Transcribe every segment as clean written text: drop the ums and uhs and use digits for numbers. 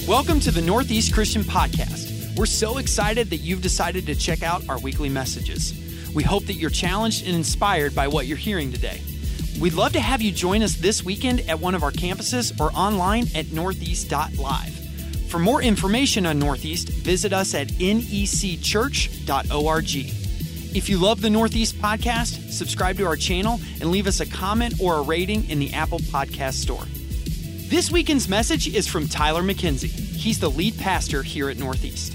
Welcome to the Northeast Christian Podcast. We're so excited that you've decided to check out our weekly messages. We hope that you're challenged and inspired by what you're hearing today. We'd love to have you join us this weekend at one of our campuses or online at northeast.live. For more information on Northeast, visit us at necchurch.org. If you love the Northeast Podcast, subscribe to our channel and leave us a comment or a rating in the Apple Podcast Store. This weekend's message is from Tyler McKenzie. He's the lead pastor here at Northeast.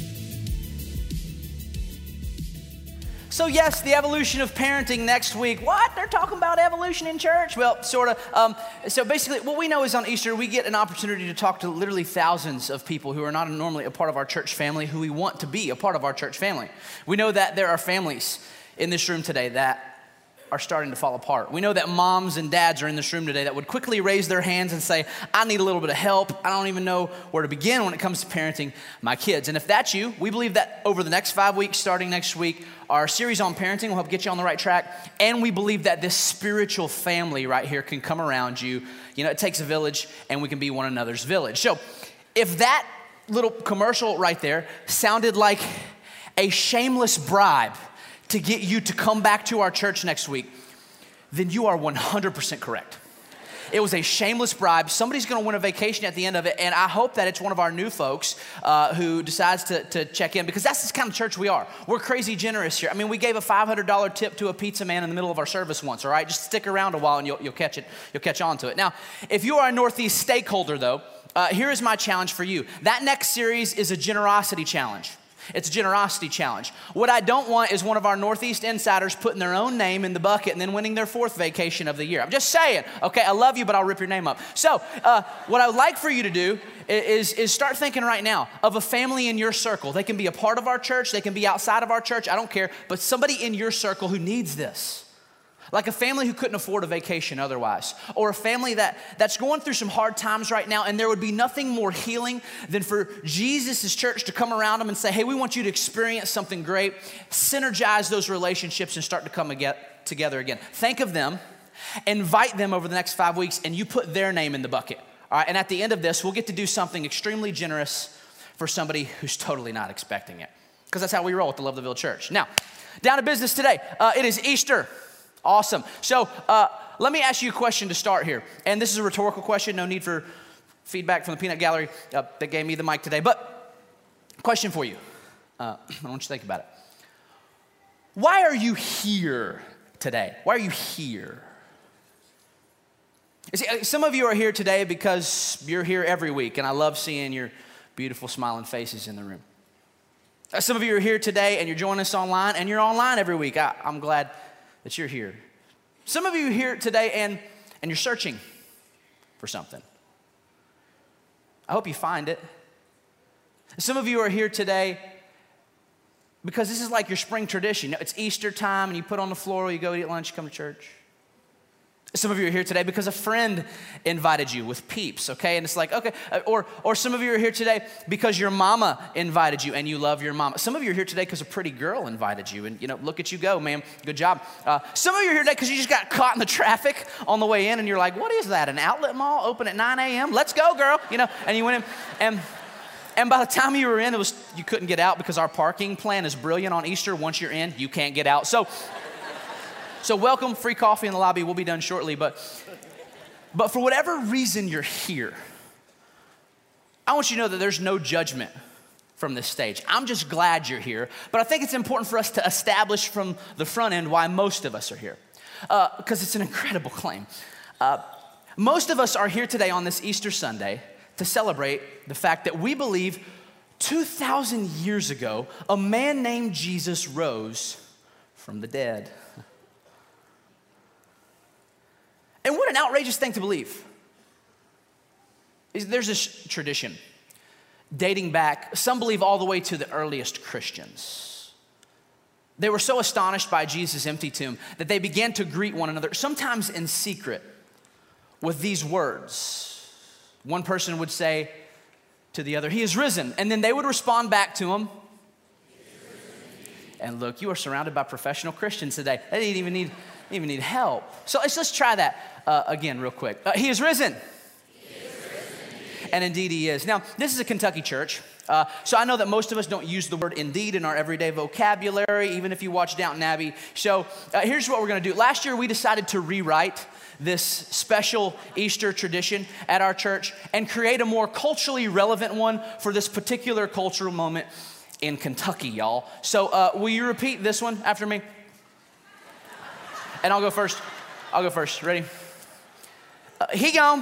So yes, the evolution of parenting next week. What? They're talking about evolution in church? Well, sort of. So basically, what we know is on Easter, we get an opportunity to talk to literally thousands of people who are not normally a part of our church family, who we want to be a part of our church family. We know that there are families in this room today that are starting to fall apart. We know that moms and dads are in this room today that would quickly raise their hands and say, I need a little bit of help. I don't even know where to begin when it comes to parenting my kids. And if that's you, we believe that over the next 5 weeks, starting next week, our series on parenting will help get you on the right track. And we believe that this spiritual family right here can come around you. You know, it takes a village and we can be one another's village. So if that little commercial right there sounded like a shameless bribe to get you to come back to our church next week, then you are 100% correct. It was a shameless bribe. Somebody's going to win a vacation at the end of it, and I hope that it's one of our new folks who decides to check in, because that's the kind of church we are. We're crazy generous here. I mean, we gave a $500 tip to a pizza man in the middle of our service once, all right? Just stick around a while and you'll catch it. You'll catch on to it. Now, if you are a Northeast stakeholder, though, here is my challenge for you. That next series is a generosity challenge. It's a generosity challenge. What I don't want is one of our Northeast insiders putting their own name in the bucket and then winning their 4th vacation of the year. I'm just saying, okay, I love you, but I'll rip your name up. So what I would like for you to do is start thinking right now of a family in your circle. They can be a part of our church. They can be outside of our church. I don't care, but somebody in your circle who needs this. Like a family who couldn't afford a vacation otherwise, or a family that's going through some hard times right now, and there would be nothing more healing than for Jesus' church to come around them and say, hey, we want you to experience something great, synergize those relationships and start to come together again. Think of them, invite them over the next 5 weeks, and you put their name in the bucket. All right, and at the end of this, we'll get to do something extremely generous for somebody who's totally not expecting it, because that's how we roll at the Love the Ville Church. Now, down to business today. It is Easter. Awesome. So let me ask you a question to start here. And this is a rhetorical question. No need for feedback from the peanut gallery that gave me the mic today. But question for you. I want you to think about it. Why are you here today? Why are you here? You see, some of you are here today because you're here every week. And I love seeing your beautiful smiling faces in the room. Some of you are here today and you're joining us online. And you're online every week. I'm glad that you're here. Some of you are here today and you're searching for something. I hope you find it. Some of you are here today because this is like your spring tradition. It's Easter time and you put on the floor, you go eat lunch, you come to church. Some of you are here today because a friend invited you with Peeps, okay? And it's like, okay. Or some of you are here today because your mama invited you and you love your mama. Some of you are here today because a pretty girl invited you and, look at you go, ma'am. Good job. Some of you are here today because you just got caught in the traffic on the way in and you're like, what is that, an outlet mall open at 9 a.m.? Let's go, girl. And you went in. And by the time you were in, you couldn't get out because our parking plan is brilliant on Easter. Once you're in, you can't get out. So welcome, free coffee in the lobby. We'll be done shortly. But for whatever reason you're here, I want you to know that there's no judgment from this stage. I'm just glad you're here. But I think it's important for us to establish from the front end why most of us are here. Because it's an incredible claim. Most of us are here today on this Easter Sunday to celebrate the fact that we believe 2,000 years ago, a man named Jesus rose from the dead. And what an outrageous thing to believe. There's this tradition dating back, some believe all the way to the earliest Christians. They were so astonished by Jesus' empty tomb that they began to greet one another, sometimes in secret, with these words. One person would say to the other, "He is risen." And then they would respond back to him. And look, you are surrounded by professional Christians today. They didn't even need help. So let's try that again real quick. He is risen. and indeed he is. Now, this is a Kentucky church. So I know that most of us don't use the word indeed in our everyday vocabulary, even if you watch Downton Abbey. So here's what we're going to do. Last year, we decided to rewrite this special Easter tradition at our church and create a more culturally relevant one for this particular cultural moment in Kentucky, y'all. So will you repeat this one after me? And I'll go first. Ready? He gone.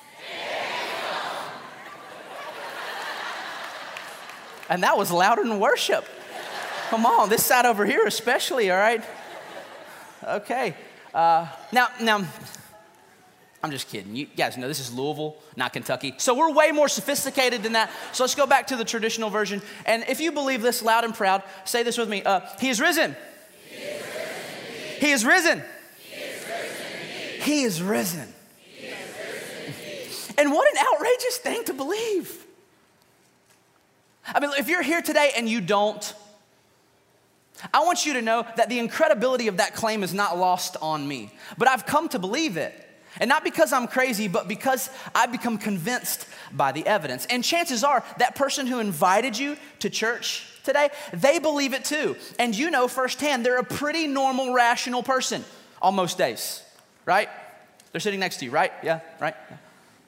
And that was louder than worship. Come on, this side over here especially, all right? Okay. Now, I'm just kidding. You guys know this is Louisville, not Kentucky. So we're way more sophisticated than that. So let's go back to the traditional version. And if you believe this loud and proud, say this with me. He is risen. He is risen. He is risen. And what an outrageous thing to believe. I mean, if you're here today and you don't, I want you to know that the incredibility of that claim is not lost on me. But I've come to believe it. And not because I'm crazy, but because I've become convinced by the evidence. And chances are that person who invited you to church today, they believe it too. And you know firsthand, they're a pretty normal, rational person on most days, right? They're sitting next to you, right? Yeah, right? Yeah.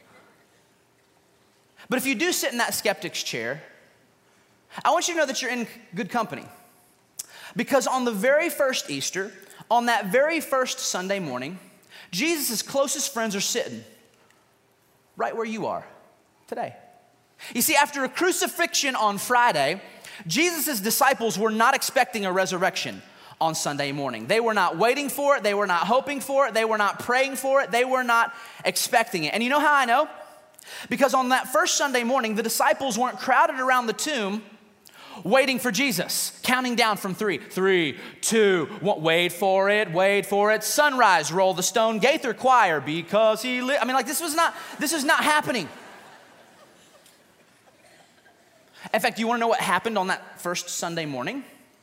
But if you do sit in that skeptic's chair, I want you to know that you're in good company. Because on the very first Easter, on that very first Sunday morning, Jesus' closest friends are sitting right where you are today. You see, after a crucifixion on Friday, Jesus' disciples were not expecting a resurrection on Sunday morning. They were not waiting for it. They were not hoping for it. They were not praying for it. They were not expecting it. And you know how I know? Because on that first Sunday morning, the disciples weren't crowded around the tomb waiting for Jesus, counting down from 3. 3, 2, 1, wait for it. Sunrise, roll the stone. Gaither choir, because he lived. I mean, like this was not happening. In fact, you want to know what happened on that first Sunday morning?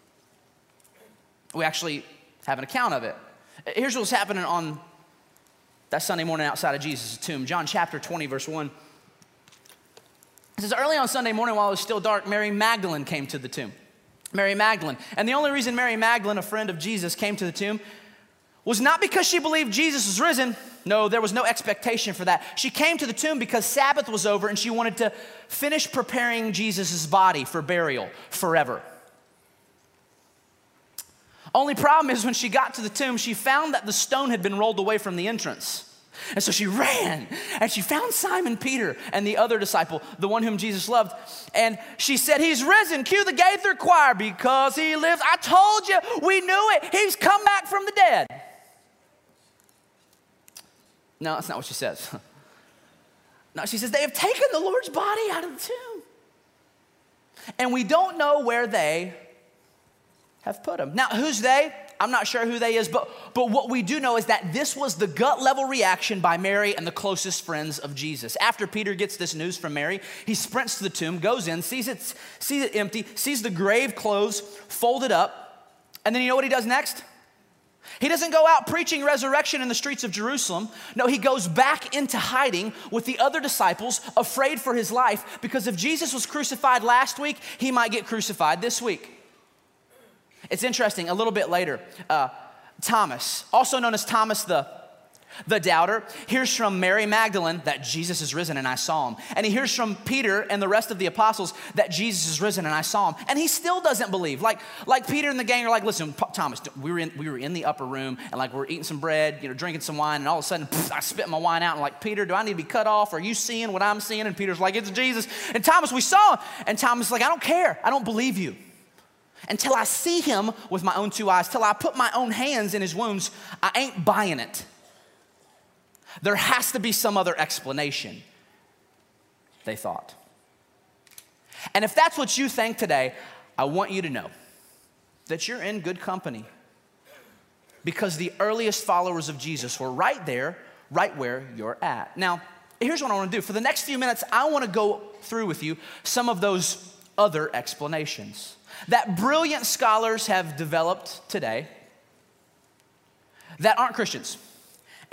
We actually have an account of it. Here's what was happening on that Sunday morning outside of Jesus' tomb. John chapter 20, verse 1. It says, early on Sunday morning while it was still dark, Mary Magdalene came to the tomb. Mary Magdalene. And the only reason Mary Magdalene, a friend of Jesus, came to the tomb was not because she believed Jesus was risen. No, there was no expectation for that. She came to the tomb because Sabbath was over and she wanted to finish preparing Jesus' body for burial forever. Only problem is when she got to the tomb, she found that the stone had been rolled away from the entrance. And so she ran and she found Simon Peter and the other disciple, the one whom Jesus loved. And she said, he's risen. Cue the Gaither choir, because he lives. I told you, we knew it. He's come back from the dead. No, that's not what she says. No, she says, they have taken the Lord's body out of the tomb. And we don't know where they have put him. Now, who's they? I'm not sure who they is, but what we do know is that this was the gut level reaction by Mary and the closest friends of Jesus. After Peter gets this news from Mary, he sprints to the tomb, goes in, sees it empty, sees the grave clothes folded up, and then you know what he does next? He doesn't go out preaching resurrection in the streets of Jerusalem. No, he goes back into hiding with the other disciples, afraid for his life, because if Jesus was crucified last week, he might get crucified this week. It's interesting, a little bit later, Thomas, also known as Thomas the doubter, hears from Mary Magdalene that Jesus is risen and I saw him. And he hears from Peter and the rest of the apostles that Jesus is risen and I saw him. And he still doesn't believe. Like Peter and the gang are like, listen, Thomas, we were in the upper room and like we're eating some bread, drinking some wine, and all of a sudden, I spit my wine out and like, Peter, do I need to be cut off? Are you seeing what I'm seeing? And Peter's like, it's Jesus. And Thomas, we saw him. And Thomas is like, I don't care. I don't believe you. Until I see him with my own two eyes, till I put my own hands in his wounds, I ain't buying it. There has to be some other explanation, they thought. And if that's what you think today, I want you to know that you're in good company, because the earliest followers of Jesus were right there, right where you're at. Now, here's what I want to do. For the next few minutes, I want to go through with you some of those other explanations that brilliant scholars have developed today that aren't Christians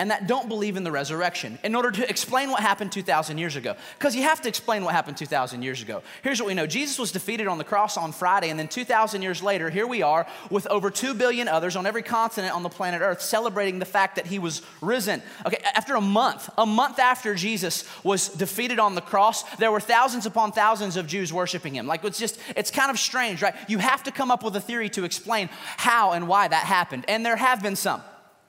and that don't believe in the resurrection in order to explain what happened 2,000 years ago. Because you have to explain what happened 2,000 years ago. Here's what we know. Jesus was defeated on the cross on Friday, and then 2,000 years later, here we are with over 2 billion others on every continent on the planet Earth celebrating the fact that he was risen. Okay, after a month after Jesus was defeated on the cross, there were thousands upon thousands of Jews worshiping him. Like, it's kind of strange, right? You have to come up with a theory to explain how and why that happened, and there have been some,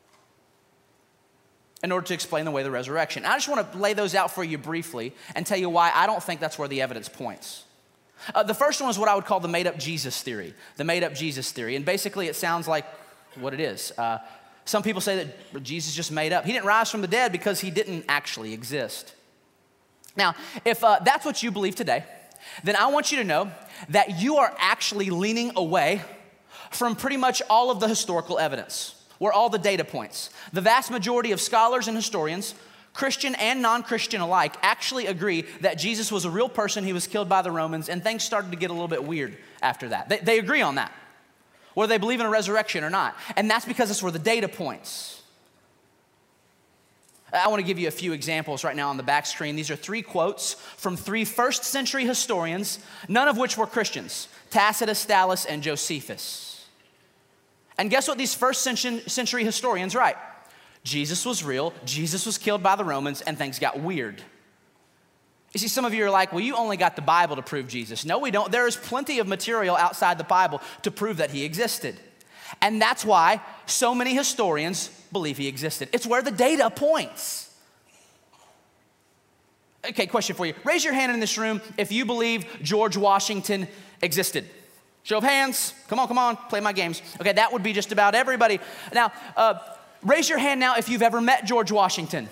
in order to explain the way of the resurrection. I just want to lay those out for you briefly and tell you why I don't think that's where the evidence points. The first one is what I would call the made-up Jesus theory. The made-up Jesus theory. And basically it sounds like what it is. Some people say that Jesus just made up. He didn't rise from the dead because he didn't actually exist. Now, if that's what you believe today, then I want you to know that you are actually leaning away from pretty much all of the historical evidence. Were all the data points. The vast majority of scholars and historians, Christian and non-Christian alike, actually agree that Jesus was a real person. He was killed by the Romans, and things started to get a little bit weird after that. They agree on that, whether they believe in a resurrection or not. And that's because it's where the data points. I want to give you a few examples right now on the back screen. These are 3 quotes from 3 first century historians, none of which were Christians: Tacitus, Thallus, and Josephus. And guess what these first century historians write? Jesus was real, Jesus was killed by the Romans, and things got weird. You see, some of you are like, well, you only got the Bible to prove Jesus. No, we don't. There is plenty of material outside the Bible to prove that he existed. And that's why so many historians believe he existed. It's where the data points. Okay, question for you. Raise your hand in this room if you believe George Washington existed. Show of hands. Come on, play my games. Okay, that would be just about everybody. Now, raise your hand now if you've ever met George Washington.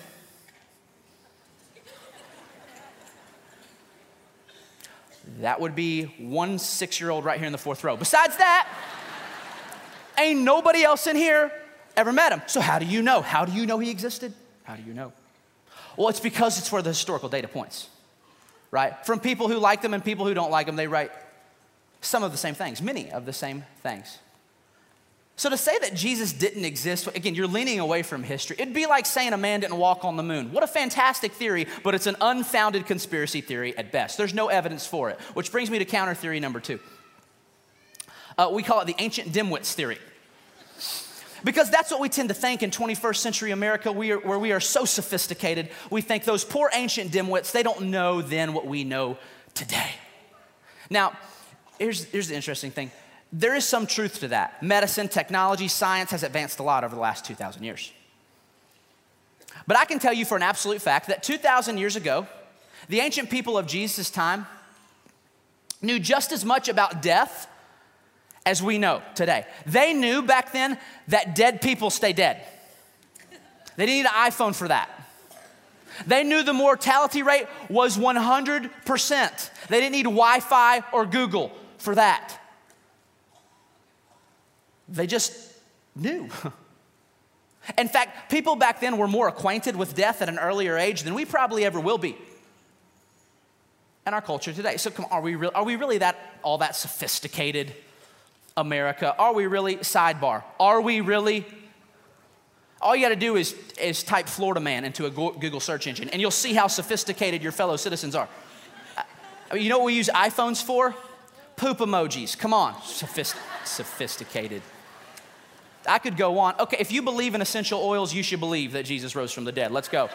That would be one 6-year-old right here in the 4th row. Besides that, ain't nobody else in here ever met him. So how do you know? How do you know he existed? How do you know? Well, it's because it's where the historical data points, right? From people who like them and people who don't like them, they write some of the same things, many of the same things. So to say that Jesus didn't exist, again, you're leaning away from history. It'd be like saying a man didn't walk on the moon. What a fantastic theory, but it's an unfounded conspiracy theory at best. There's no evidence for it, which brings me to counter theory number 2. We call it the ancient dimwits theory. Because that's what we tend to think in 21st century America, where we are so sophisticated. We think those poor ancient dimwits, they don't know then what we know today. Now, here's the interesting thing. There is some truth to that. Medicine, technology, science has advanced a lot over the last 2,000 years. But I can tell you for an absolute fact that 2,000 years ago, the ancient people of Jesus' time knew just as much about death as we know today. They knew back then that dead people stay dead. They didn't need an iPhone for that. They knew the mortality rate was 100%. They didn't need Wi-Fi or Google for that. They just knew. In fact, people back then were more acquainted with death at an earlier age than we probably ever will be in our culture today. So come on, are we really all that sophisticated, America? Are we really, sidebar, are we really? All you got to do is type Florida man into a Google search engine, and you'll see how sophisticated your fellow citizens are. You know what we use iPhones for? Poop emojis. Come on, sophisticated. I could go on. Okay, if you believe in essential oils, you should believe that Jesus rose from the dead. Let's go.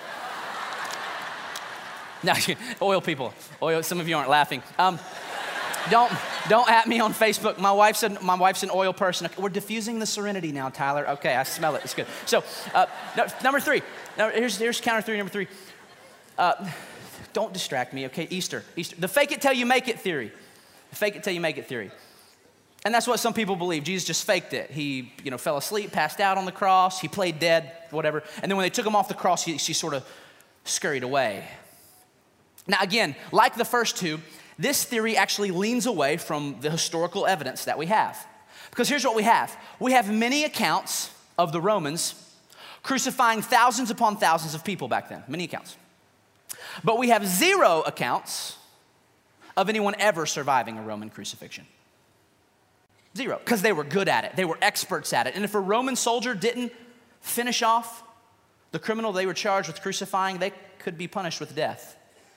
Now, oil people, some of you aren't laughing. Don't at me on Facebook. My wife's an oil person. We're diffusing the serenity now, Tyler. Okay, I smell it. It's good. So, number 3. Now, here's counter theory number 3. Don't distract me, okay? Easter. The fake it till you make it theory. The fake it till you make it theory. And that's what some people believe. Jesus just faked it. He, fell asleep, passed out on the cross. He played dead, whatever. And then when they took him off the cross, he sort of scurried away. Now, again, like the first 2, this theory actually leans away from the historical evidence that we have. Because here's what we have. We have many accounts of the Romans crucifying thousands upon thousands of people back then. Many accounts. But we have 0 accounts of anyone ever surviving a Roman crucifixion. 0, because they were good at it. They were experts at it. And if a Roman soldier didn't finish off the criminal they were charged with crucifying, they could be punished with death.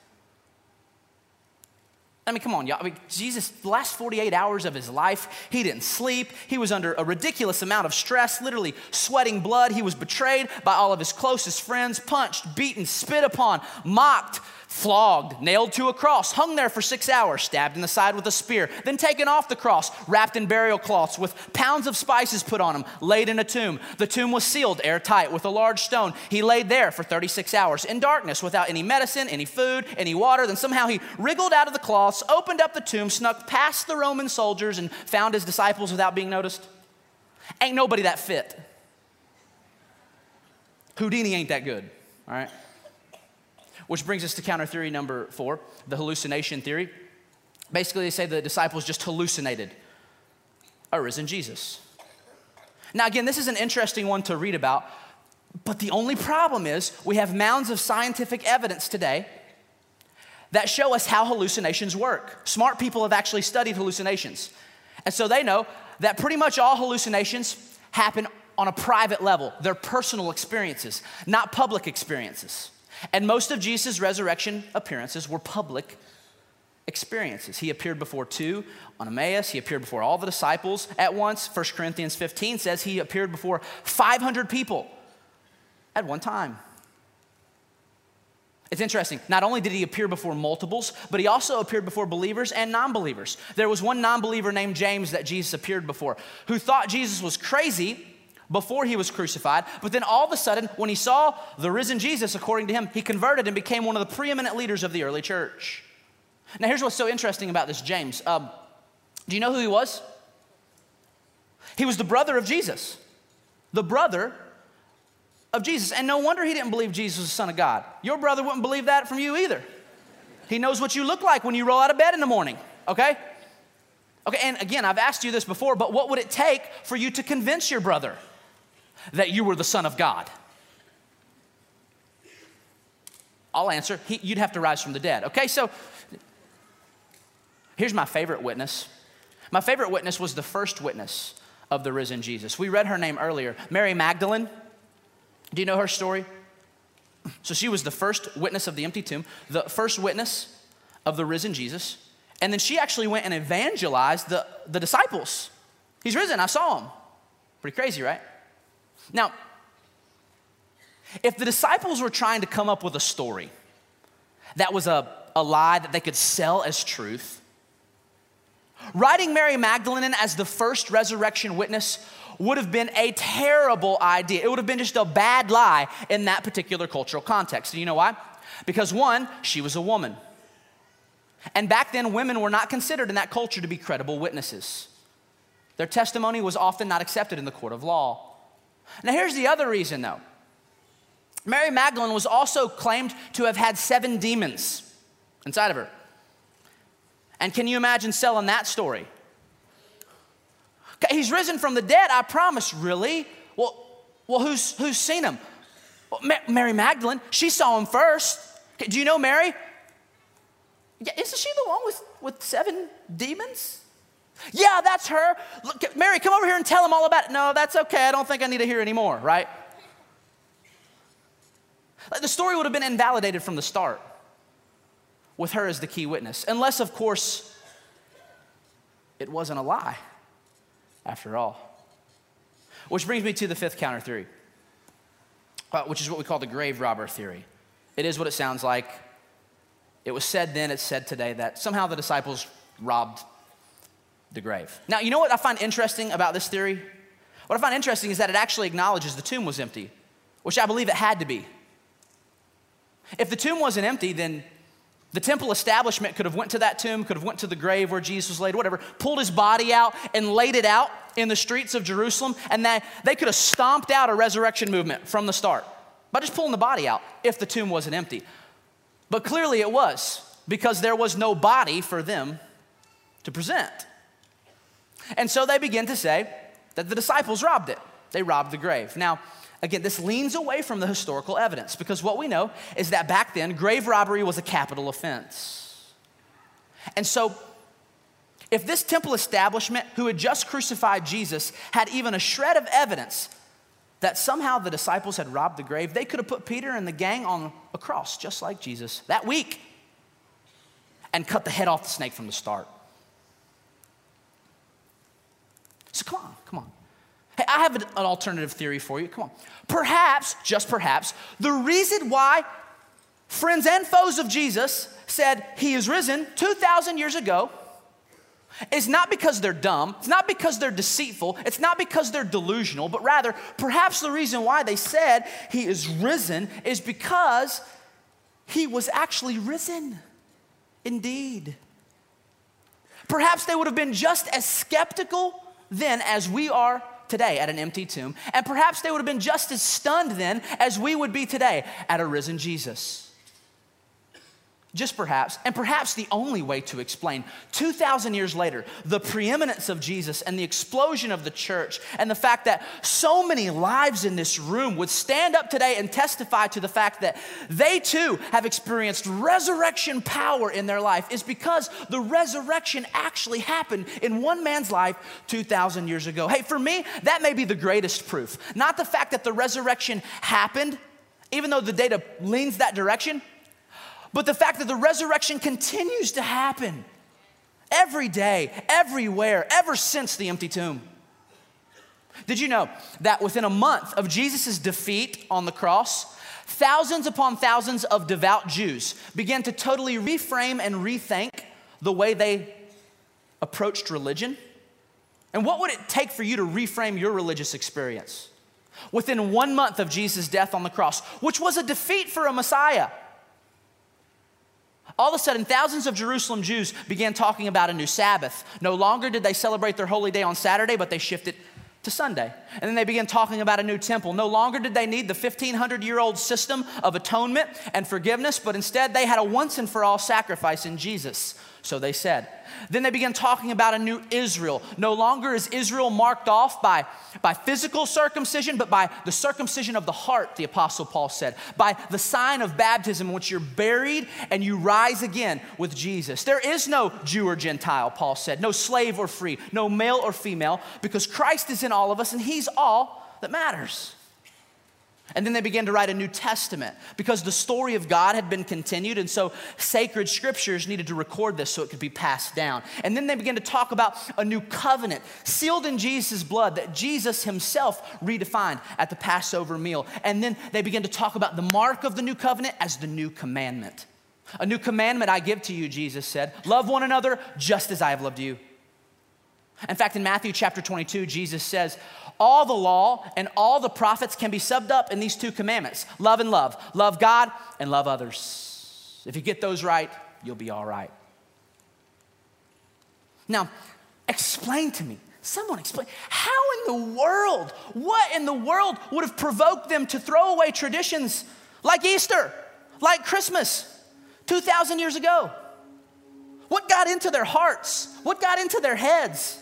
I mean, come on, y'all. I mean, Jesus, the last 48 hours of his life, he didn't sleep. He was under a ridiculous amount of stress, literally sweating blood. He was betrayed by all of his closest friends, punched, beaten, spit upon, mocked, flogged, nailed to a cross, hung there for 6 hours, stabbed in the side with a spear, then taken off the cross, wrapped in burial cloths with pounds of spices put on him, laid in a tomb. The tomb was sealed airtight with a large stone. He laid there for 36 hours in darkness without any medicine, any food, any water. Then somehow he wriggled out of the cloths, opened up the tomb, snuck past the Roman soldiers, and found his disciples without being noticed. Ain't nobody that fit. Houdini ain't that good, all right? Which brings us to counter theory number 4, the hallucination theory. Basically, they say the disciples just hallucinated a risen Jesus. Now, again, this is an interesting one to read about, but the only problem is we have mounds of scientific evidence today that show us how hallucinations work. Smart people have actually studied hallucinations. And so they know that pretty much all hallucinations happen on a private level. They're personal experiences, not public experiences. And most of Jesus' resurrection appearances were public experiences. He appeared before 2 on Emmaus. He appeared before all the disciples at once. 1 Corinthians 15 says he appeared before 500 people at one time. It's interesting. Not only did he appear before multiples, but he also appeared before believers and non-believers. There was one non-believer named James that Jesus appeared before who thought Jesus was crazy before he was crucified, but then all of a sudden, when he saw the risen Jesus, according to him, he converted and became one of the preeminent leaders of the early church. Now, here's what's so interesting about this James. Do you know who he was? He was the brother of Jesus. The brother of Jesus. And no wonder he didn't believe Jesus was the Son of God. Your brother wouldn't believe that from you either. He knows what you look like when you roll out of bed in the morning, okay? Okay, and again, I've asked you this before, but what would it take for you to convince your brother that you were the Son of God? I'll answer. You'd have to rise from the dead. Okay, so here's my favorite witness. My favorite witness was the first witness of the risen Jesus. We read her name earlier, Mary Magdalene. Do you know her story? So she was the first witness of the empty tomb, the first witness of the risen Jesus. And then she actually went and evangelized the disciples. He's risen, I saw him. Pretty crazy, right? Now, if the disciples were trying to come up with a story that was a lie that they could sell as truth, writing Mary Magdalene in as the first resurrection witness would have been a terrible idea. It would have been just a bad lie in that particular cultural context. Do you know why? Because one, she was a woman. And back then, women were not considered in that culture to be credible witnesses. Their testimony was often not accepted in the court of law. Now, here's the other reason, though. Mary Magdalene was also claimed to have had 7 demons inside of her. And can you imagine selling that story? Okay, he's risen from the dead, I promise. Really? Well, who's seen him? Well, Mary Magdalene, she saw him first. Okay, do you know Mary? Yeah, isn't she the one with 7 demons? Yeah, that's her. Look, Mary, come over here and tell him all about it. No, that's okay. I don't think I need to hear anymore, right? The story would have been invalidated from the start with her as the key witness. Unless, of course, it wasn't a lie after all. Which brings me to the 5th counter theory, which is what we call the grave robber theory. It is what it sounds like. It was said then, it's said today, that somehow the disciples robbed the grave. Now, you know what I find interesting about this theory? What I find interesting is that it actually acknowledges the tomb was empty, which I believe it had to be. If the tomb wasn't empty, then the temple establishment could have went to that tomb, could have went to the grave where Jesus was laid, whatever, pulled his body out and laid it out in the streets of Jerusalem, and they could have stomped out a resurrection movement from the start by just pulling the body out if the tomb wasn't empty. But clearly it was, because there was no body for them to present. And so they begin to say that the disciples robbed it. They robbed the grave. Now, again, this leans away from the historical evidence, because what we know is that back then, grave robbery was a capital offense. And so, if this temple establishment who had just crucified Jesus had even a shred of evidence that somehow the disciples had robbed the grave, they could have put Peter and the gang on a cross, just like Jesus, that week, and cut the head off the snake from the start. So come on. Hey, I have an alternative theory for you. Come on. Perhaps, just perhaps, the reason why friends and foes of Jesus said he is risen 2,000 years ago is not because they're dumb, it's not because they're deceitful, it's not because they're delusional, but rather, perhaps the reason why they said he is risen is because he was actually risen indeed. Perhaps they would have been just as skeptical then as we are today at an empty tomb, and perhaps they would have been just as stunned then as we would be today at a risen Jesus. Just perhaps, and perhaps the only way to explain 2,000 years later, the preeminence of Jesus and the explosion of the church and the fact that so many lives in this room would stand up today and testify to the fact that they too have experienced resurrection power in their life is because the resurrection actually happened in one man's life 2,000 years ago. Hey, for me, that may be the greatest proof. Not the fact that the resurrection happened, even though the data leans that direction, but the fact that the resurrection continues to happen every day, everywhere, ever since the empty tomb. Did you know that within a month of Jesus' defeat on the cross, thousands upon thousands of devout Jews began to totally reframe and rethink the way they approached religion? And what would it take for you to reframe your religious experience? Within 1 month of Jesus' death on the cross, which was a defeat for a Messiah, all of a sudden, thousands of Jerusalem Jews began talking about a new Sabbath. No longer did they celebrate their holy day on Saturday, but they shifted to Sunday. And then they began talking about a new temple. No longer did they need the 1,500-year-old system of atonement and forgiveness, but instead they had a once and for all sacrifice in Jesus, so they said. Then they began talking about a new Israel. No longer is Israel marked off by physical circumcision, but by the circumcision of the heart, the Apostle Paul said, by the sign of baptism in which you're buried and you rise again with Jesus. There is no Jew or Gentile, Paul said, no slave or free, no male or female, because Christ is in all of us and he's all that matters. And then they began to write a New Testament because the story of God had been continued, and so sacred scriptures needed to record this so it could be passed down. And then they began to talk about a new covenant sealed in Jesus' blood that Jesus himself redefined at the Passover meal. And then they began to talk about the mark of the new covenant as the new commandment. A new commandment I give to you, Jesus said, love one another just as I have loved you. In fact, in Matthew chapter 22, Jesus says, all the law and all the prophets can be summed up in these two commandments. Love and love. Love God and love others. If you get those right, you'll be all right. Now, explain to me, someone explain, how in the world, what in the world would have provoked them to throw away traditions like Easter, like Christmas, 2,000 years ago? What got into their hearts? What got into their heads?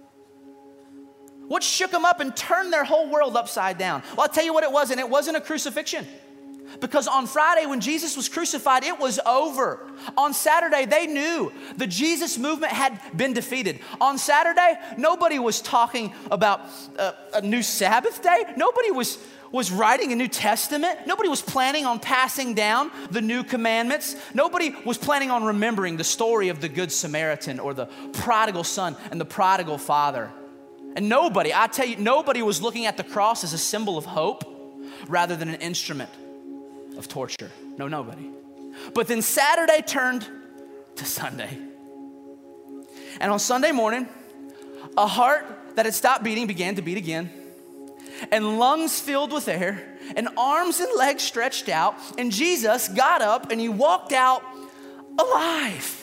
What shook them up and turned their whole world upside down? Well, I'll tell you what it was, and it wasn't a crucifixion. Because on Friday when Jesus was crucified, it was over. On Saturday, they knew the Jesus movement had been defeated. On Saturday, nobody was talking about a new Sabbath day. Nobody was writing a New Testament. Nobody was planning on passing down the new commandments. Nobody was planning on remembering the story of the Good Samaritan or the prodigal son and the prodigal father. And nobody, I tell you, nobody was looking at the cross as a symbol of hope rather than an instrument of torture. No, nobody. But then Saturday turned to Sunday. And on Sunday morning, a heart that had stopped beating began to beat again, and lungs filled with air, and arms and legs stretched out, and Jesus got up and he walked out alive.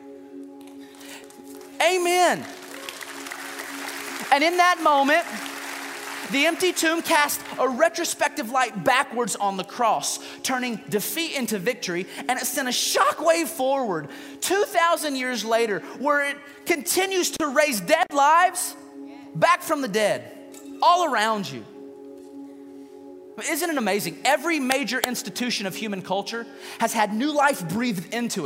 Amen. And in that moment, the empty tomb cast a retrospective light backwards on the cross, turning defeat into victory, and it sent a shockwave forward 2,000 years later, where it continues to raise dead lives back from the dead all around you. Isn't it amazing? Every major institution of human culture has had new life breathed into it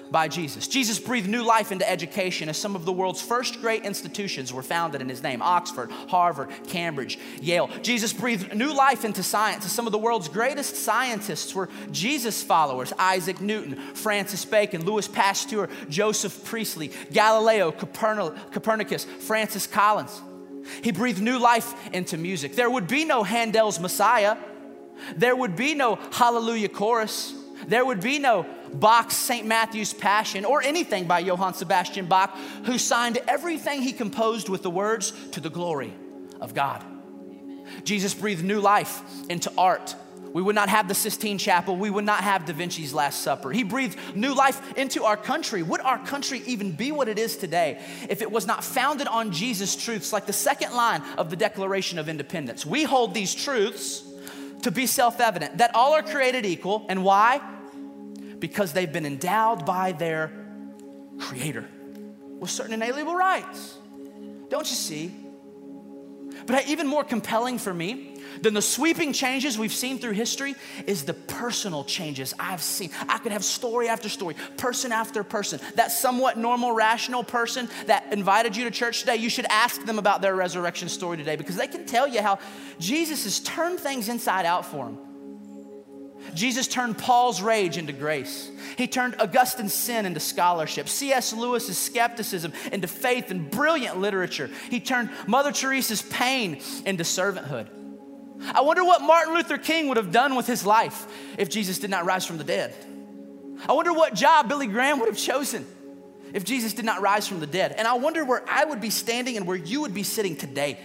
by Jesus. Jesus breathed new life into education as some of the world's first great institutions were founded in his name: Oxford, Harvard, Cambridge, Yale. Jesus breathed new life into science as some of the world's greatest scientists were Jesus followers: Isaac Newton, Francis Bacon, Louis Pasteur, Joseph Priestley, Galileo, Copernicus, Francis Collins. He breathed new life into music. There would be no Handel's Messiah. There would be no Hallelujah Chorus. There would be no Bach's St. Matthew's Passion or anything by Johann Sebastian Bach, who signed everything he composed with the words, "To the glory of God." Jesus breathed new life into art. We would not have the Sistine Chapel. We would not have Da Vinci's Last Supper. He breathed new life into our country. Would our country even be what it is today if it was not founded on Jesus' truths, like the second line of the Declaration of Independence? We hold these truths to be self-evident, that all are created equal. And why? Because they've been endowed by their Creator with certain inalienable rights. Don't you see? But even more compelling for me than the sweeping changes we've seen through history is the personal changes I've seen. I could have story after story, person after person. That somewhat normal, rational person that invited you to church today, you should ask them about their resurrection story today, because they can tell you how Jesus has turned things inside out for them. Jesus turned Paul's rage into grace. He turned Augustine's sin into scholarship, C.S. Lewis's skepticism into faith and brilliant literature. He turned Mother Teresa's pain into servanthood. I wonder what Martin Luther King would have done with his life if Jesus did not rise from the dead. I wonder what job Billy Graham would have chosen if Jesus did not rise from the dead. And I wonder where I would be standing and where you would be sitting today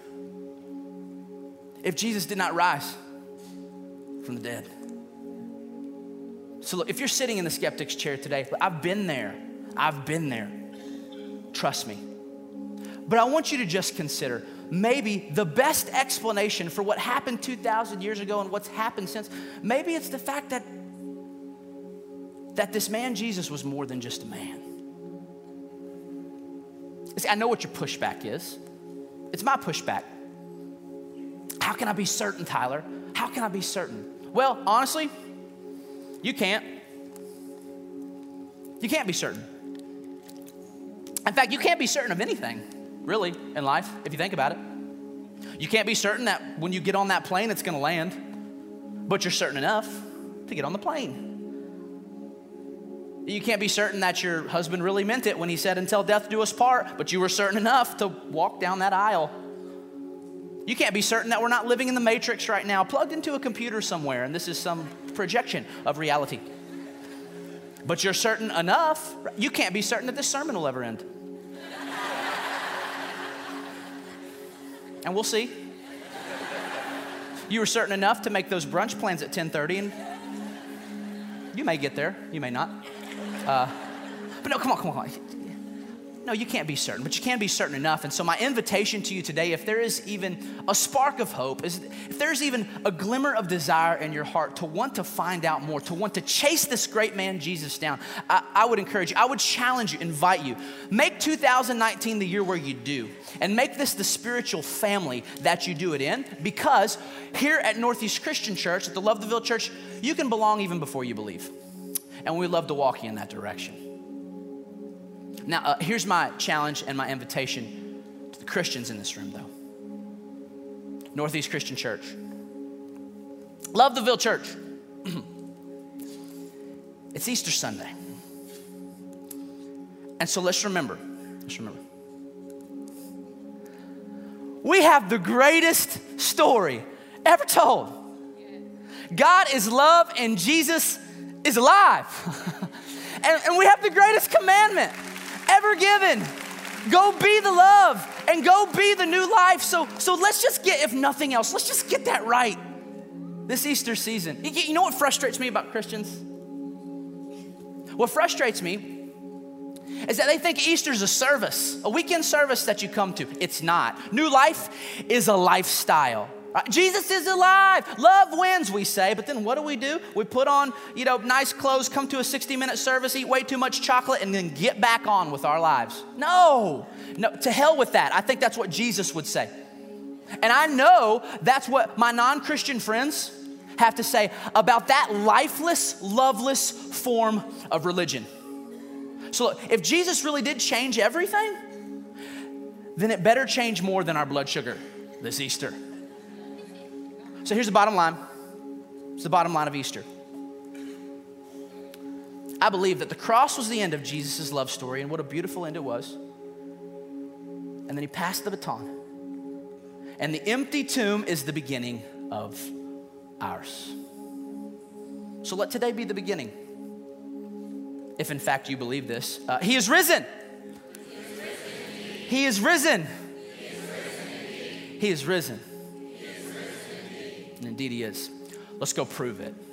if Jesus did not rise from the dead. So look, if you're sitting in the skeptic's chair today, I've been there. Trust me. But I want you to just consider maybe the best explanation for what happened 2,000 years ago and what's happened since. Maybe it's the fact that this man Jesus was more than just a man. See, I know what your pushback is. It's my pushback. How can I be certain, Tyler? How can I be certain? Well, honestly, you can't. You can't be certain. In fact, you can't be certain of anything, really, in life, if you think about it. You can't be certain that when you get on that plane, it's going to land, but you're certain enough to get on the plane. You can't be certain that your husband really meant it when he said, "Until death do us part," but you were certain enough to walk down that aisle. You can't be certain that we're not living in the Matrix right now, plugged into a computer somewhere, and this is some projection of reality. But you're certain enough. You can't be certain that this sermon will ever end. And we'll see. You were certain enough to make those brunch plans at 10:30, and you may get there, you may not. But no, come on. No, you can't be certain, but you can be certain enough. And so my invitation to you today, if there is even a spark of hope, is if there's even a glimmer of desire in your heart to want to find out more, to want to chase this great man Jesus down, I would encourage you, I would challenge you, invite you. Make 2019 the year where you do. And make this the spiritual family that you do it in, because here at Northeast Christian Church, at the Love the Ville Church, you can belong even before you believe. And we love to walk you in that direction. Now, here's my challenge and my invitation to the Christians in this room, though. Northeast Christian Church. Love the Ville Church. It's Easter Sunday. And so let's remember. We have the greatest story ever told. God is love and Jesus is alive. and we have the greatest commandment ever given. Go be the love and go be the new life. So let's just get, if nothing else, let's just get that right this Easter season. You know what frustrates me about Christians? What frustrates me is that they think Easter's a service, a weekend service that you come to. It's not. New life is a lifestyle. Right? Jesus is alive. Love wins, we say. But then what do? We put on, nice clothes, come to a 60-minute service, eat way too much chocolate, and then get back on with our lives. No, to hell with that. I think that's what Jesus would say. And I know that's what my non-Christian friends have to say about that lifeless, loveless form of religion. So look, if Jesus really did change everything, then it better change more than our blood sugar this Easter. So here's the bottom line. It's the bottom line of Easter. I believe that the cross was the end of Jesus' love story, and what a beautiful end it was. And then he passed the baton. And the empty tomb is the beginning of ours. So let today be the beginning. If in fact you believe this, he is risen. He is risen. He is risen. And indeed he is. Let's go prove it.